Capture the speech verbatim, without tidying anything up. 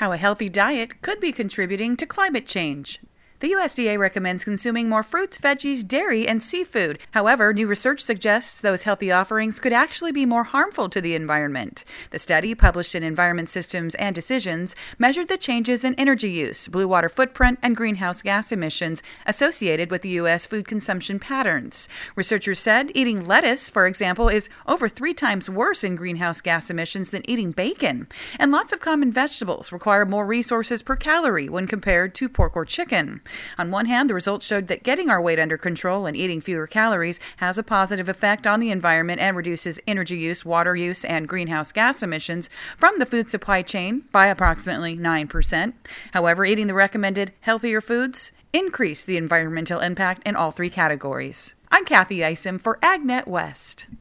How a healthy diet could be contributing to climate change. The U S D A recommends consuming more fruits, veggies, dairy, and seafood. However, new research suggests those healthy offerings could actually be more harmful to the environment. The study, published in Environment Systems and Decisions, measured the changes in energy use, blue water footprint, and greenhouse gas emissions associated with the U S food consumption patterns. Researchers said eating lettuce, for example, is over three times worse in greenhouse gas emissions than eating bacon. And lots of common vegetables require more resources per calorie when compared to pork or chicken. On one hand, the results showed that getting our weight under control and eating fewer calories has a positive effect on the environment and reduces energy use, water use, and greenhouse gas emissions from the food supply chain by approximately nine percent. However, eating the recommended healthier foods increase the environmental impact in all three categories. I'm Kathy Isom for AgNet West.